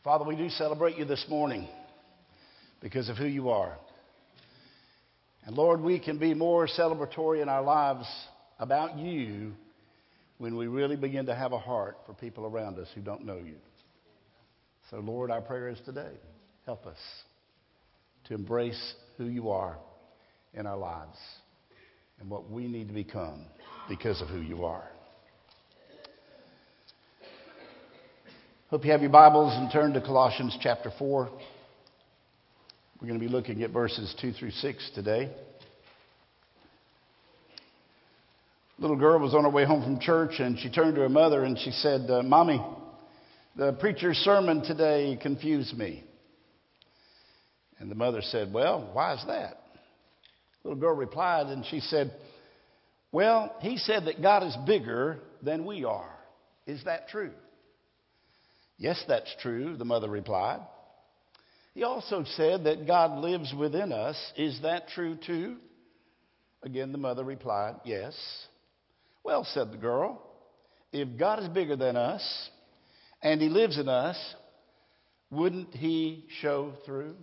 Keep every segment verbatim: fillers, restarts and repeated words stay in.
Father, we do celebrate you this morning because of who you are. And Lord, we can be more celebratory in our lives about you when we really begin to have a heart for people around us who don't know you. So Lord, our prayer is today, help us to embrace who you are in our lives and what we need to become because of who you are. Hope you have your Bibles and turn to Colossians chapter four. We're going to be looking at verses two through six today. A little girl was on her way home from church and she turned to her mother and she said, uh, Mommy, the preacher's sermon today confused me. And the mother said, well, why is that? The little girl replied and she said, well, he said that God is bigger than we are. Is that true? Yes, that's true, the mother replied. He also said that God lives within us. Is that true too? Again, the mother replied, yes. Well, said the girl, if God is bigger than us and he lives in us, wouldn't he show through?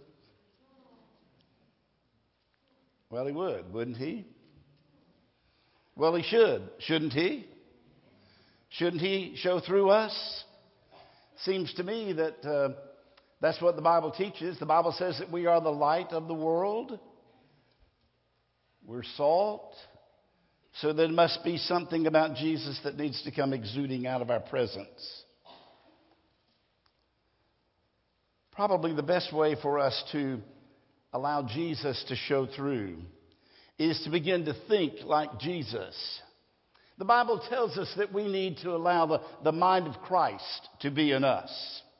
Well, he would, wouldn't he? Well, he should, shouldn't he? Shouldn't he show through us? Seems to me that uh, that's what the Bible teaches. The Bible says that we are the light of the world. We're salt. So there must be something about Jesus that needs to come exuding out of our presence. Probably the best way for us to allow Jesus to show through is to begin to think like Jesus. The Bible tells us that we need to allow the, the mind of Christ to be in us.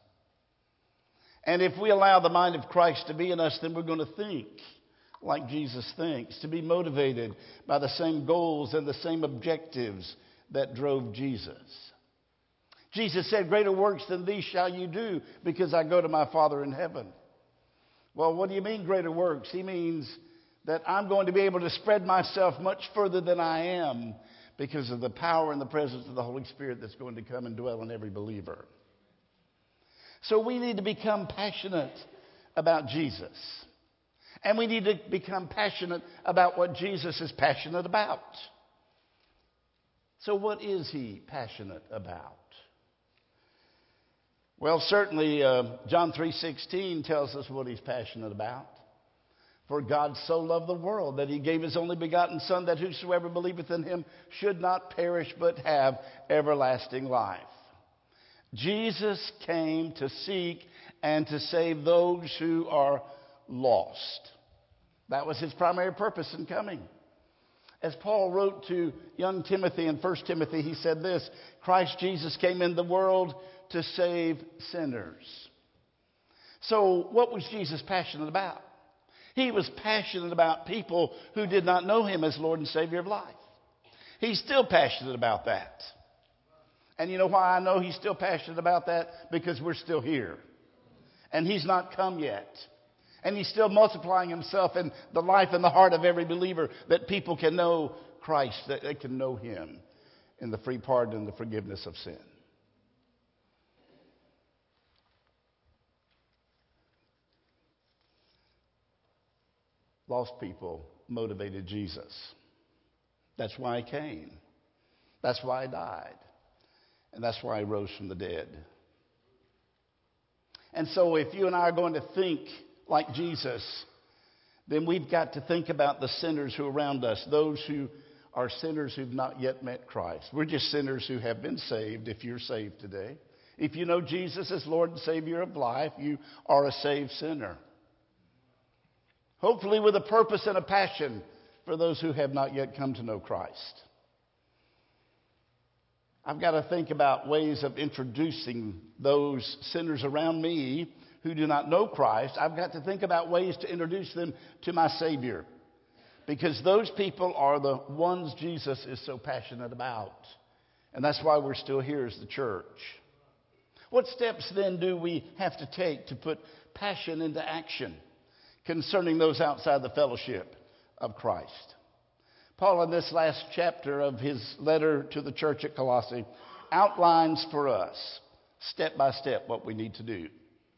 And if we allow the mind of Christ to be in us, then we're going to think like Jesus thinks, to be motivated by the same goals and the same objectives that drove Jesus. Jesus said, greater works than these shall you do because I go to my Father in heaven. Well, what do you mean greater works? He means that I'm going to be able to spread myself much further than I am because of the power and the presence of the Holy Spirit that's going to come and dwell in every believer. So we need to become passionate about Jesus. And we need to become passionate about what Jesus is passionate about. So what is he passionate about? Well, certainly uh, John three sixteen tells us what he's passionate about. For God so loved the world that he gave his only begotten Son, that whosoever believeth in him should not perish but have everlasting life. Jesus came to seek and to save those who are lost. That was his primary purpose in coming. As Paul wrote to young Timothy in First Timothy, he said this, Christ Jesus came in the world to save sinners. So what was Jesus passionate about? He was passionate about people who did not know him as Lord and Savior of life. He's still passionate about that. And you know why I know he's still passionate about that? Because we're still here. And he's not come yet. And he's still multiplying himself in the life and the heart of every believer, that people can know Christ, that they can know him in the free pardon and the forgiveness of sin. Lost people motivated Jesus. That's why he came. That's why he died. And that's why he rose from the dead. And so if you and I are going to think like Jesus, then we've got to think about the sinners who are around us, those who are sinners who've not yet met Christ. We're just sinners who have been saved if you're saved today. If you know Jesus as Lord and Savior of life, you are a saved sinner. Hopefully with a purpose and a passion for those who have not yet come to know Christ. I've got to think about ways of introducing those sinners around me who do not know Christ. I've got to think about ways to introduce them to my Savior. Because those people are the ones Jesus is so passionate about. And that's why we're still here as the church. What steps then do we have to take to put passion into action concerning those outside the fellowship of Christ? Paul, in this last chapter of his letter to the church at Colossae, outlines for us, step by step, what we need to do.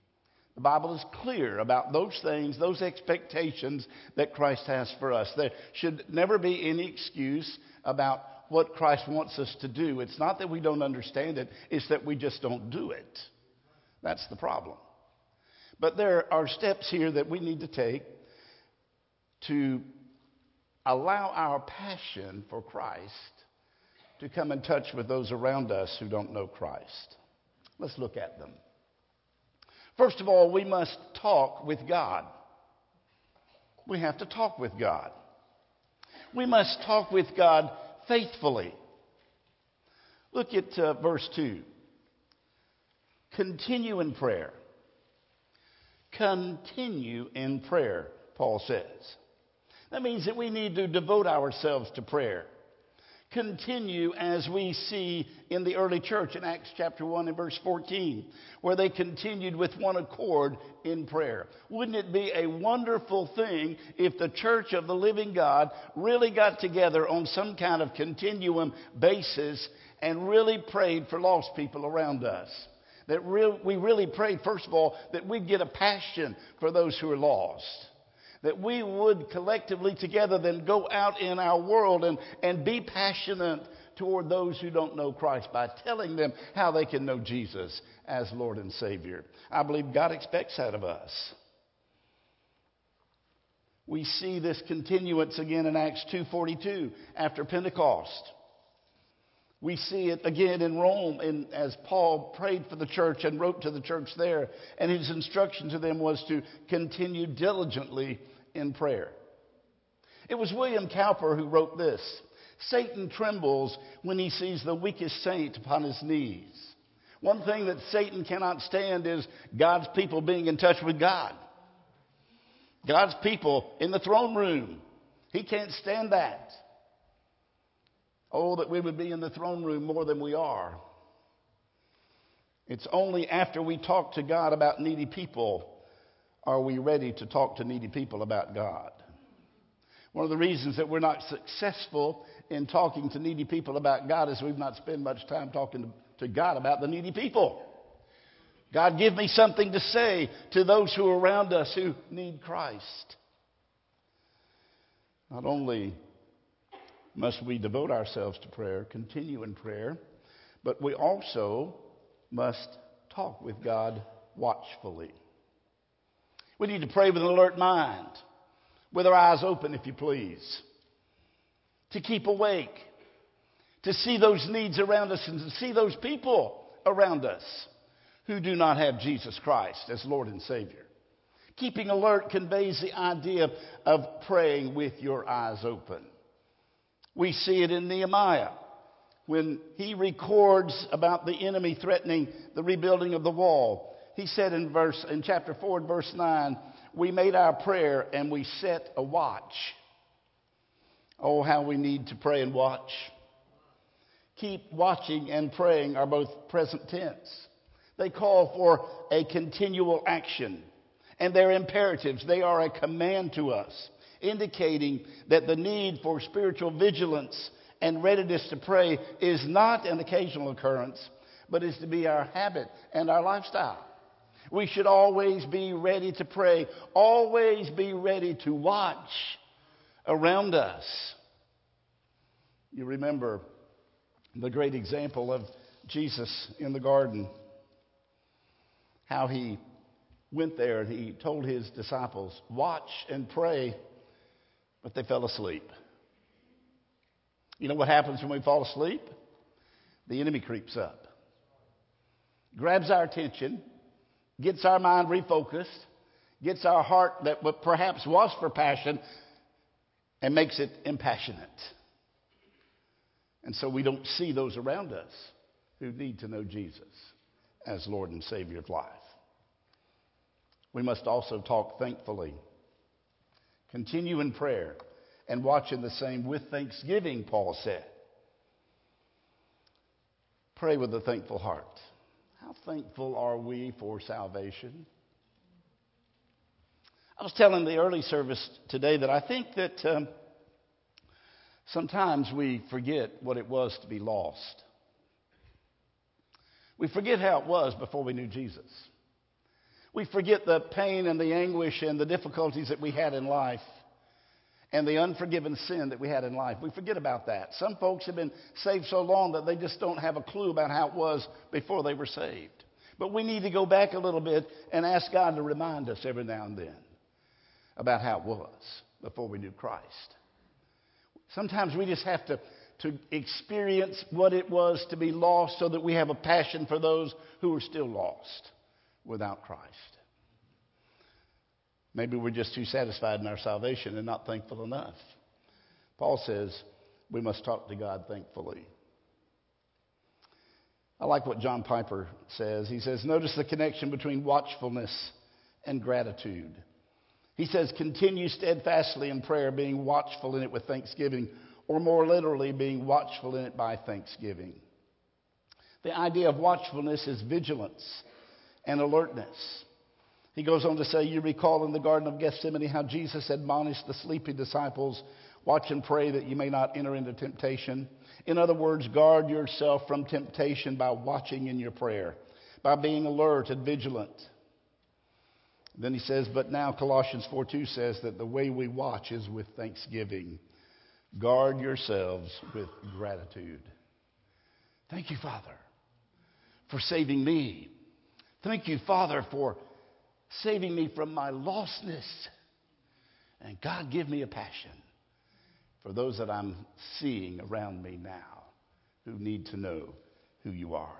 The Bible is clear about those things, those expectations that Christ has for us. There should never be any excuse about what Christ wants us to do. It's not that we don't understand it, it's that we just don't do it. That's the problem. But there are steps here that we need to take to allow our passion for Christ to come in touch with those around us who don't know Christ. Let's look at them. First of all, we must talk with God. We have to talk with God. We must talk with God faithfully. Look at uh, verse two. Continue in prayer. Continue in prayer, Paul says. That means that we need to devote ourselves to prayer. Continue as we see in the early church in Acts chapter one and verse fourteen, where they continued with one accord in prayer. Wouldn't it be a wonderful thing if the church of the living God really got together on some kind of continuum basis and really prayed for lost people around us? That re- we really prayed, first of all, that we'd get a passion for those who are lost. That we would collectively together then go out in our world and, and be passionate toward those who don't know Christ by telling them how they can know Jesus as Lord and Savior. I believe God expects that of us. We see this continuance again in Acts two forty-two after Pentecost. We see it again in Rome in, as Paul prayed for the church and wrote to the church there. And his instruction to them was to continue diligently in prayer. It was William Cowper who wrote this. Satan trembles when he sees the weakest saint upon his knees. One thing that Satan cannot stand is God's people being in touch with God. God's people in the throne room. He can't stand that. Oh, that we would be in the throne room more than we are. It's only after we talk to God about needy people are we ready to talk to needy people about God. One of the reasons that we're not successful in talking to needy people about God is we've not spent much time talking to, to God about the needy people. God, give me something to say to those who are around us who need Christ. Not only must we devote ourselves to prayer, continue in prayer, but we also must talk with God watchfully. We need to pray with an alert mind, with our eyes open, if you please, to keep awake, to see those needs around us and to see those people around us who do not have Jesus Christ as Lord and Savior. Keeping alert conveys the idea of praying with your eyes open. We see it in Nehemiah when he records about the enemy threatening the rebuilding of the wall. He said in verse in chapter four and verse nine, we made our prayer and we set a watch. Oh, how we need to pray and watch. Keep watching and praying are both present tense. They call for a continual action, and they're imperatives. They are a command to us, indicating that the need for spiritual vigilance and readiness to pray is not an occasional occurrence, but is to be our habit and our lifestyle. We should always be ready to pray, always be ready to watch around us. You remember the great example of Jesus in the garden, how he went there and he told his disciples, watch and pray, but they fell asleep. You know what happens when we fall asleep? The enemy creeps up, grabs our attention, gets our mind refocused, gets our heart that perhaps was for passion and makes it impassionate. And so we don't see those around us who need to know Jesus as Lord and Savior of life. We must also talk thankfully. Continue in prayer and watch in the same with thanksgiving, Paul said. Pray with a thankful heart. How thankful are we for salvation? I was telling the early service today that I think that um, sometimes we forget what it was to be lost. We forget how it was before we knew Jesus. We forget the pain and the anguish and the difficulties that we had in life and the unforgiven sin that we had in life. We forget about that. Some folks have been saved so long that they just don't have a clue about how it was before they were saved. But we need to go back a little bit and ask God to remind us every now and then about how it was before we knew Christ. Sometimes we just have to, to experience what it was to be lost so that we have a passion for those who are still lost without Christ. Maybe we're just too satisfied in our salvation and not thankful enough. Paul says we must talk to God thankfully. I like what John Piper says. He says, notice the connection between watchfulness and gratitude. He says, continue steadfastly in prayer, being watchful in it with thanksgiving, or more literally, being watchful in it by thanksgiving. The idea of watchfulness is vigilance and alertness. He goes on to say, you recall in the Garden of Gethsemane how Jesus admonished the sleeping disciples, watch and pray that you may not enter into temptation. In other words, guard yourself from temptation by watching in your prayer, by being alert and vigilant. Then he says, but now Colossians four two says that the way we watch is with thanksgiving. Guard yourselves with gratitude. Thank you, Father, for saving me. Thank you, Father, for saving me from my lostness. And God, give me a passion for those that I'm seeing around me now who need to know who you are.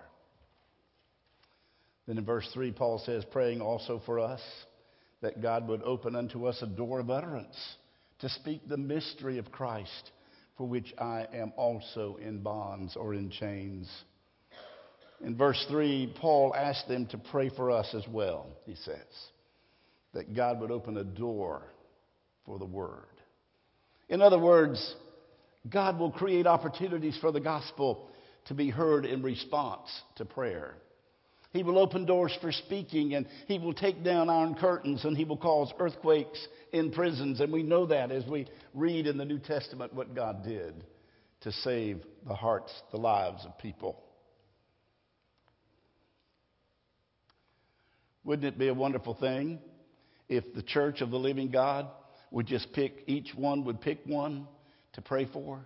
Then in verse three, Paul says, praying also for us that God would open unto us a door of utterance to speak the mystery of Christ, for which I am also in bonds or in chains. In verse three, Paul asked them to pray for us as well, he says, that God would open a door for the word. In other words, God will create opportunities for the gospel to be heard in response to prayer. He will open doors for speaking, and he will take down iron curtains, and he will cause earthquakes in prisons. And we know that as we read in the New Testament what God did to save the hearts, the lives of people. Wouldn't it be a wonderful thing if the church of the living God would just pick, each one would pick one to pray for?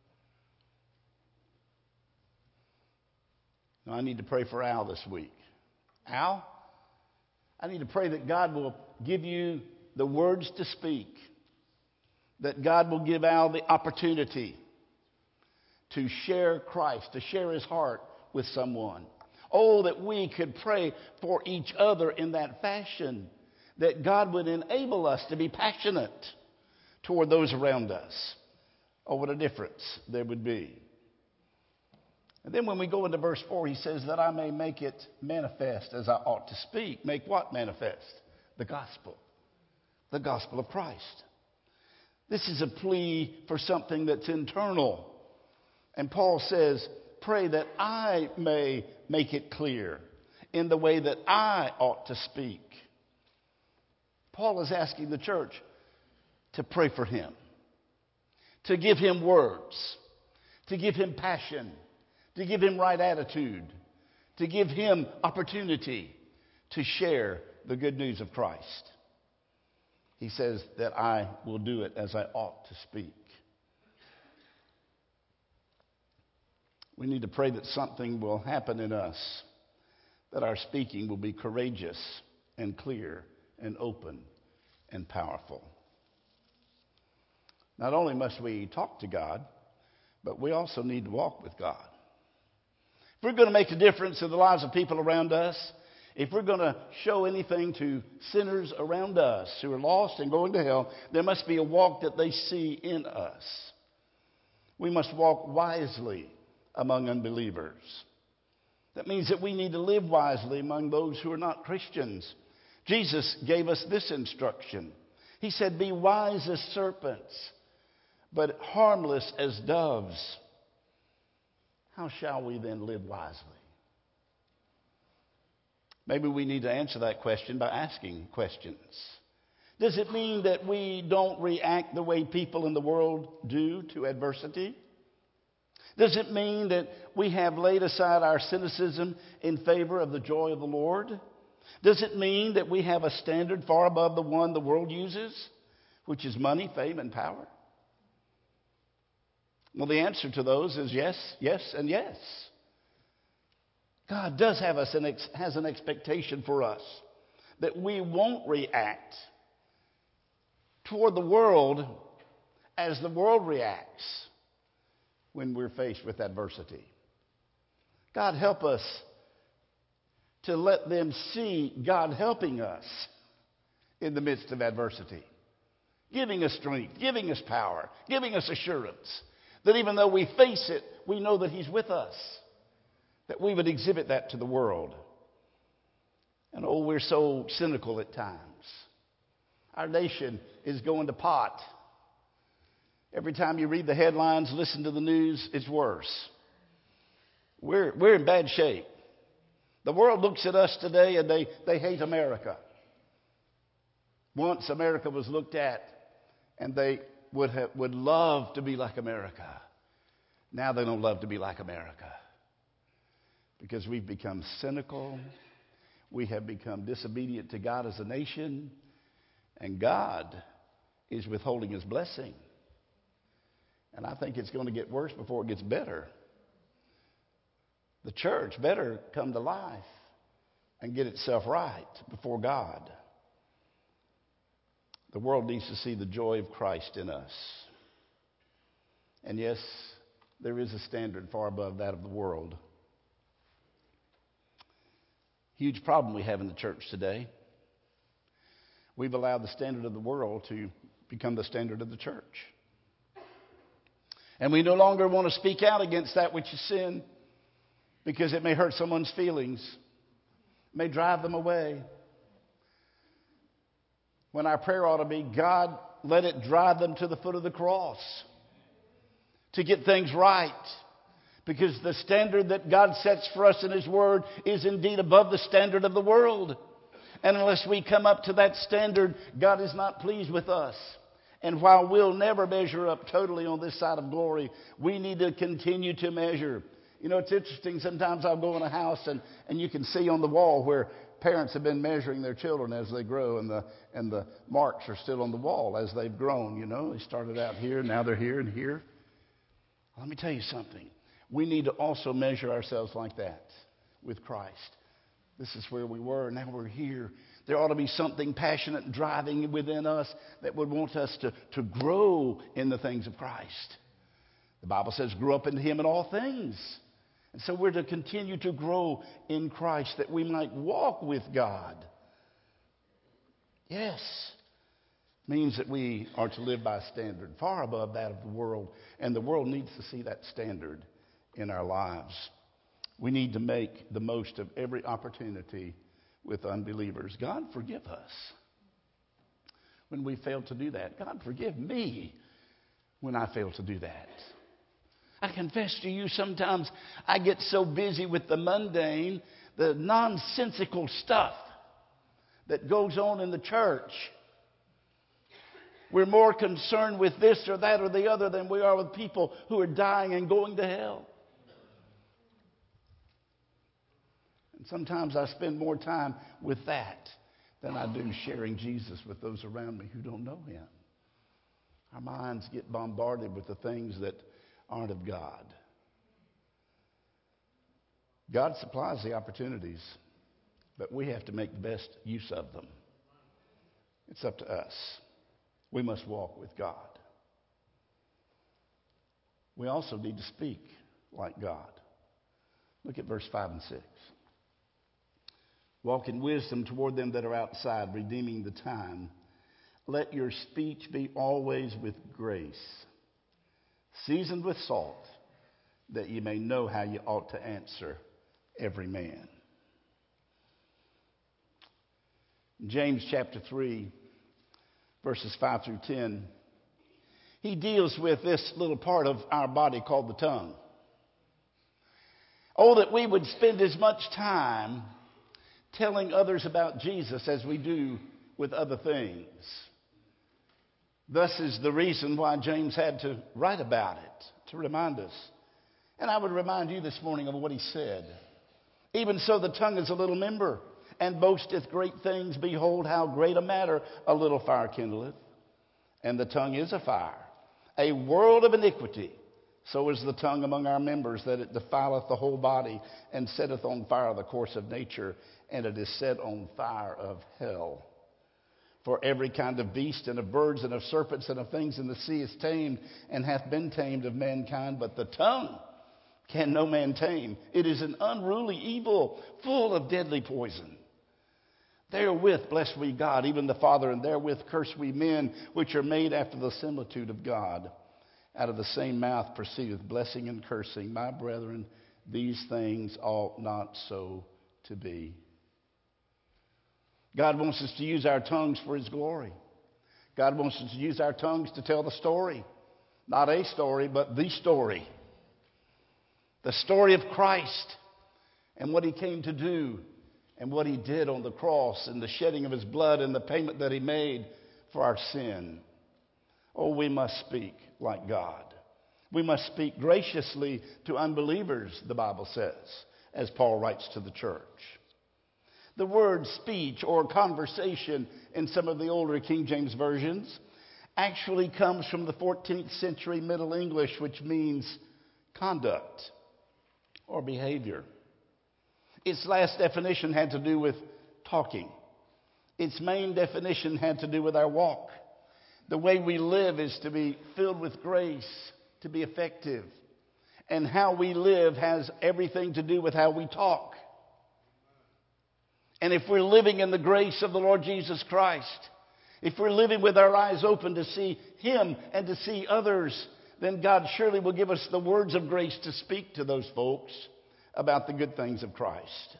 Now, I need to pray for Al this week. Al, I need to pray that God will give you the words to speak, that God will give Al the opportunity to share Christ, to share his heart with someone. Oh, that we could pray for each other in that fashion, that God would enable us to be passionate toward those around us. Oh, what a difference there would be. And then when we go into verse four, he says that I may make it manifest as I ought to speak. Make what manifest? The gospel. The gospel of Christ. This is a plea for something that's internal. And Paul says, pray that I may make it clear in the way that I ought to speak. Paul is asking the church to pray for him, to give him words, to give him passion, to give him right attitude, to give him opportunity to share the good news of Christ. He says that I will do it as I ought to speak. We need to pray that something will happen in us, that our speaking will be courageous and clear and open and powerful. Not only must we talk to God, but we also need to walk with God. If we're going to make a difference in the lives of people around us, if we're going to show anything to sinners around us who are lost and going to hell, there must be a walk that they see in us. We must walk wisely among unbelievers. That means that we need to live wisely among those who are not Christians. Jesus gave us this instruction. He said, be wise as serpents, but harmless as doves. How shall we then live wisely? Maybe we need to answer that question by asking questions. Does it mean that we don't react the way people in the world do to adversity? Does it mean that we have laid aside our cynicism in favor of the joy of the Lord? Does it mean that we have a standard far above the one the world uses, which is money, fame, and power? Well, the answer to those is yes, yes, and yes. God does have us an ex- has an expectation for us that we won't react toward the world as the world reacts when we're faced with adversity. God, help us to let them see God helping us in the midst of adversity, giving us strength, giving us power, giving us assurance that even though we face it, we know that He's with us, that we would exhibit that to the world. And oh, we're so cynical at times. Our nation is going to pot. Every time you read the headlines, listen to the news, it's worse. We're, we're in bad shape. The world looks at us today and they, they hate America. Once America was looked at and they would have, would love to be like America. Now they don't love to be like America because we've become cynical. We have become disobedient to God as a nation, and God is withholding His blessing. And I think it's going to get worse before it gets better. The church better come to life and get itself right before God. The world needs to see the joy of Christ in us. And yes, there is a standard far above that of the world. Huge problem we have in the church today. We've allowed the standard of the world to become the standard of the church. And we no longer want to speak out against that which is sin because it may hurt someone's feelings, may drive them away. When our prayer ought to be, God, let it drive them to the foot of the cross to get things right. Because the standard that God sets for us in His Word is indeed above the standard of the world. And unless we come up to that standard, God is not pleased with us. And while we'll never measure up totally on this side of glory, we need to continue to measure. You know, it's interesting. Sometimes I'll go in a house and, and you can see on the wall where parents have been measuring their children as they grow, and the and the marks are still on the wall as they've grown. You know, they started out here, now they're here and here. Let me tell you something. We need to also measure ourselves like that with Christ. This is where we were, now we're here. There ought to be something passionate and driving within us that would want us to, to grow in the things of Christ. The Bible says, grow up into Him in all things. And so we're to continue to grow in Christ that we might walk with God. Yes. Means that we are to live by a standard far above that of the world. And the world needs to see that standard in our lives. We need to make the most of every opportunity with unbelievers. God, forgive us when we fail to do that. God, forgive me when I fail to do that. I confess to you, sometimes I get so busy with the mundane, the nonsensical stuff that goes on in the church. We're more concerned with this or that or the other than we are with people who are dying and going to hell. And sometimes I spend more time with that than I do sharing Jesus with those around me who don't know Him. Our minds get bombarded with the things that aren't of God. God supplies the opportunities, but we have to make the best use of them. It's up to us. We must walk with God. We also need to speak like God. Look at verse five and six. Walk in wisdom toward them that are outside, redeeming the time. Let your speech be always with grace, seasoned with salt, that you may know how you ought to answer every man. James chapter three, verses five through ten, he deals with this little part of our body called the tongue. Oh, that we would spend as much time telling others about Jesus as we do with other things. Thus is the reason why James had to write about it, to remind us. And I would remind you this morning of what he said. Even so, the tongue is a little member and boasteth great things. Behold, how great a matter a little fire kindleth. And the tongue is a fire, a world of iniquity. So is the tongue among our members, that it defileth the whole body, and setteth on fire the course of nature, and it is set on fire of hell. For every kind of beast, and of birds, and of serpents, and of things in the sea is tamed, and hath been tamed of mankind. But the tongue can no man tame. It is an unruly evil, full of deadly poison. Therewith bless we God, even the Father, and therewith curse we men, which are made after the similitude of God. Out of the same mouth proceedeth blessing and cursing. My brethren, these things ought not so to be. God wants us to use our tongues for His glory. God wants us to use our tongues to tell the story. Not a story, but the story. The story of Christ and what He came to do and what He did on the cross and the shedding of His blood and the payment that He made for our sin. Oh, we must speak like God. We must speak graciously to unbelievers, the Bible says, as Paul writes to the church. The word speech or conversation in some of the older King James versions actually comes from the fourteenth century Middle English, which means conduct or behavior. Its last definition had to do with talking. Its main definition had to do with our walk. The way we live is to be filled with grace, to be effective. And how we live has everything to do with how we talk. And if we're living in the grace of the Lord Jesus Christ, if we're living with our eyes open to see Him and to see others, then God surely will give us the words of grace to speak to those folks about the good things of Christ.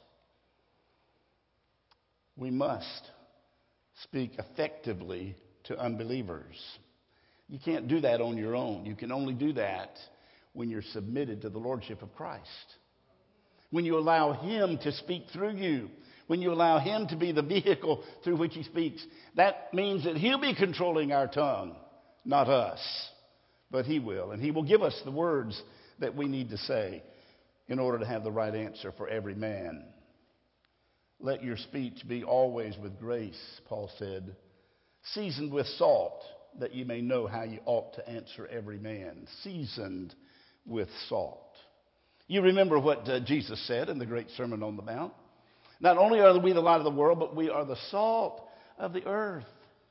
We must speak effectively to unbelievers. You can't do that on your own. You can only do that when you're submitted to the Lordship of Christ. When you allow Him to speak through you. When you allow Him to be the vehicle through which He speaks. That means that He'll be controlling our tongue, not us. But He will. And He will give us the words that we need to say in order to have the right answer for every man. Let your speech be always with grace, Paul said, seasoned with salt, that you may know how you ought to answer every man. Seasoned with salt. You remember what uh, Jesus said in the great Sermon on the Mount. Not only are we the light of the world, but we are the salt of the earth.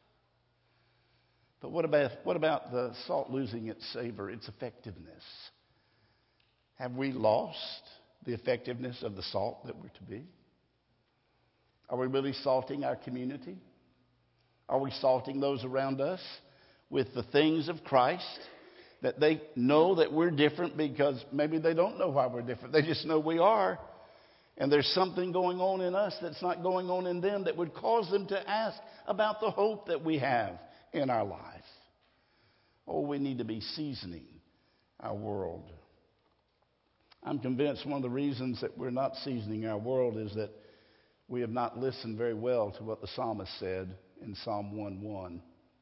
But what about, what about the salt losing its savor, its effectiveness? Have we lost the effectiveness of the salt that we're to be? Are we really salting our community? Are we salting those around us with the things of Christ? That they know that we're different because maybe they don't know why we're different. They just know we are. And there's something going on in us that's not going on in them that would cause them to ask about the hope that we have in our life. Oh, we need to be seasoning our world. I'm convinced one of the reasons that we're not seasoning our world is that we have not listened very well to what the psalmist said in Psalm one one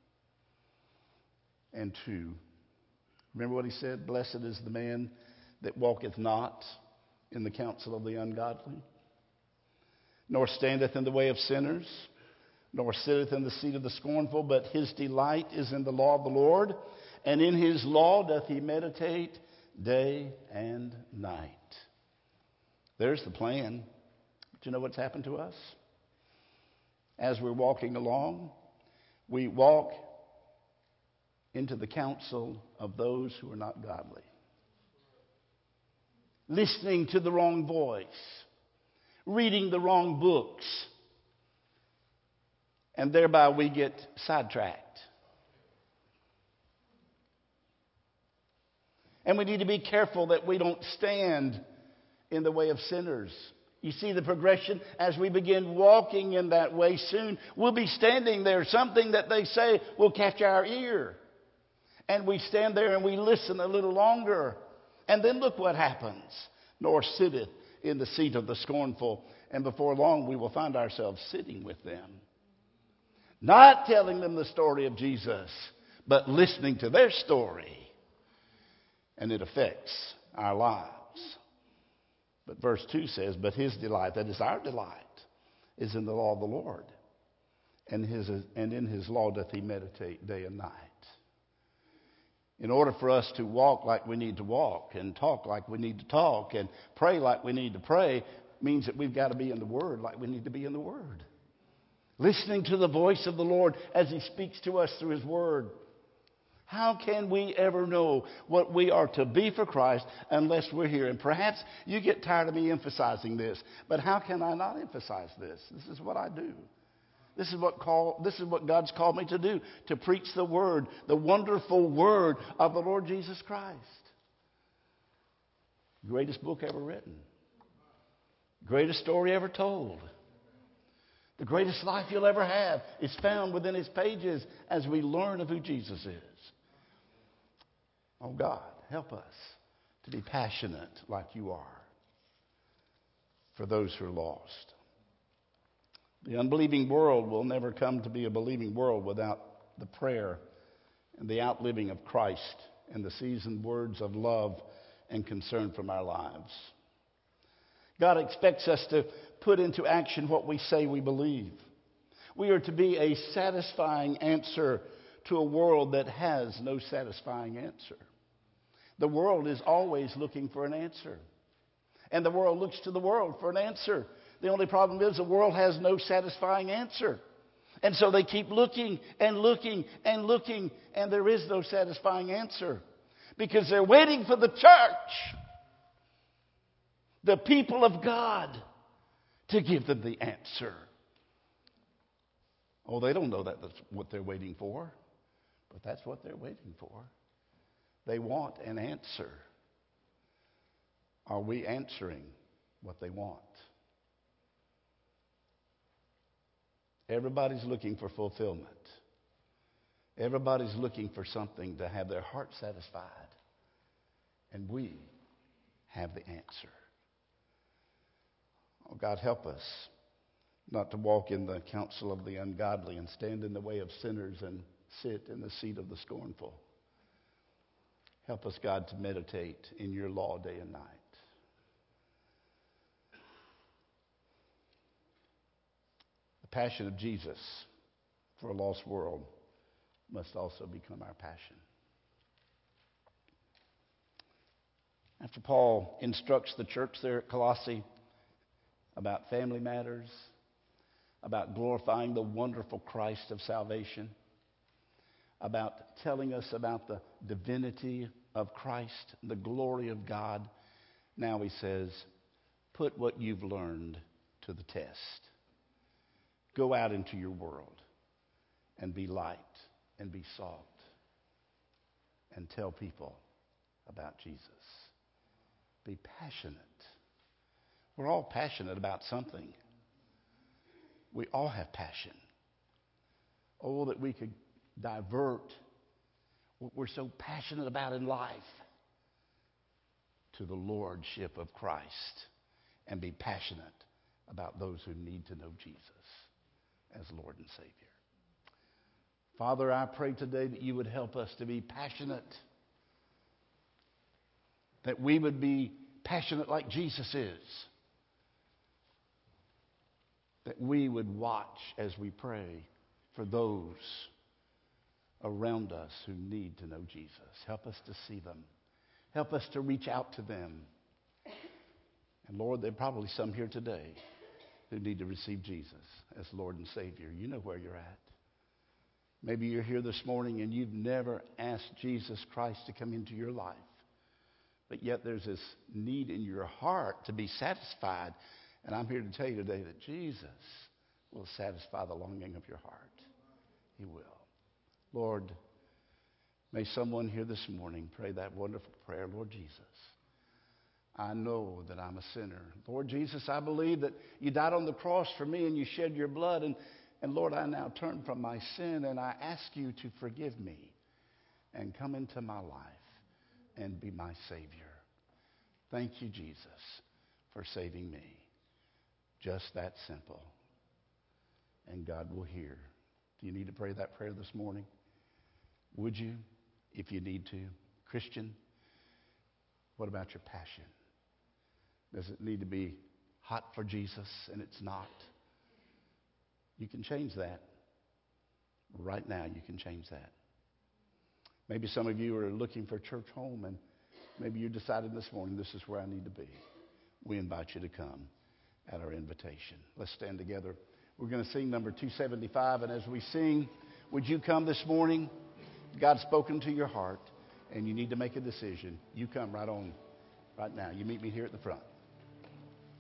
and two. Remember what he said? Blessed is the man that walketh not in the counsel of the ungodly, nor standeth in the way of sinners, nor sitteth in the seat of the scornful, but his delight is in the law of the Lord, and in his law doth he meditate day and night. There's the plan. But you know what's happened to us? As we're walking along, we walk into the counsel of those who are not godly. Listening to the wrong voice, reading the wrong books, and thereby we get sidetracked. And we need to be careful that we don't stand in the way of sinners. You see the progression? As we begin walking in that way, soon we'll be standing there. Something that they say will catch our ear. And we stand there and we listen a little longer. And then look what happens. Nor sitteth in the seat of the scornful. And before long we will find ourselves sitting with them. Not telling them the story of Jesus, but listening to their story. And it affects our lives. But verse two says, but his delight, that is our delight, is in the law of the Lord, and, his, and in his law doth he meditate day and night. In order for us to walk like we need to walk, and talk like we need to talk, and pray like we need to pray, means that we've got to be in the Word like we need to be in the Word. Listening to the voice of the Lord as he speaks to us through his Word. How can we ever know what we are to be for Christ unless we're here? And perhaps you get tired of me emphasizing this, but how can I not emphasize this? This is what I do. This is what call, this is what God's called me to do, to preach the Word, the wonderful Word of the Lord Jesus Christ. Greatest book ever written. Greatest story ever told. The greatest life you'll ever have is found within his pages as we learn of who Jesus is. Oh God, help us to be passionate like you are for those who are lost. The unbelieving world will never come to be a believing world without the prayer and the outliving of Christ and the seasoned words of love and concern from our lives. God expects us to put into action what we say we believe. We are to be a satisfying answer to a world that has no satisfying answer. The world is always looking for an answer. And the world looks to the world for an answer. The only problem is the world has no satisfying answer. And so they keep looking and looking and looking, and there is no satisfying answer. Because they're waiting for the church, the people of God, to give them the answer. Oh, they don't know that that's what they're waiting for, but that's what they're waiting for. They want an answer. Are we answering what they want? Everybody's looking for fulfillment. Everybody's looking for something to have their heart satisfied. And we have the answer. Oh, God, help us not to walk in the counsel of the ungodly and stand in the way of sinners and sit in the seat of the scornful. Help us, God, to meditate in your law day and night. The passion of Jesus for a lost world must also become our passion. After Paul instructs the church there at Colossae about family matters, about glorifying the wonderful Christ of salvation, about telling us about the divinity of Christ, the glory of God, now he says, put what you've learned to the test. Go out into your world and be light and be salt and tell people about Jesus. Be passionate. We're all passionate about something. We all have passion. Oh, that we could divert what we're so passionate about in life to the lordship of Christ and be passionate about those who need to know Jesus as Lord and Savior. Father, I pray today that you would help us to be passionate, that we would be passionate like Jesus is, that we would watch as we pray for those around us who need to know Jesus. Help us to see them. Help us to reach out to them. And Lord, there are probably some here today who need to receive Jesus as Lord and Savior. You know where you're at. Maybe you're here this morning and you've never asked Jesus Christ to come into your life. But yet there's this need in your heart to be satisfied. And I'm here to tell you today that Jesus will satisfy the longing of your heart. He will. Lord, may someone here this morning pray that wonderful prayer. Lord Jesus, I know that I'm a sinner. Lord Jesus, I believe that you died on the cross for me and you shed your blood. And, and Lord, I now turn from my sin and I ask you to forgive me and come into my life and be my Savior. Thank you, Jesus, for saving me. Just that simple. And God will hear. Do you need to pray that prayer this morning? Would you, if you need to? Christian, what about your passion? Does it need to be hot for Jesus? And it's not. You can change that. Right now, you can change that. Maybe some of you are looking for a church home, and maybe you decided this morning, this is where I need to be. We invite you to come at our invitation. Let's stand together. We're going to sing number two seventy-five, and as we sing, would you come this morning? God's spoken to your heart, and you need to make a decision. You come right on, right now. You meet me here at the front.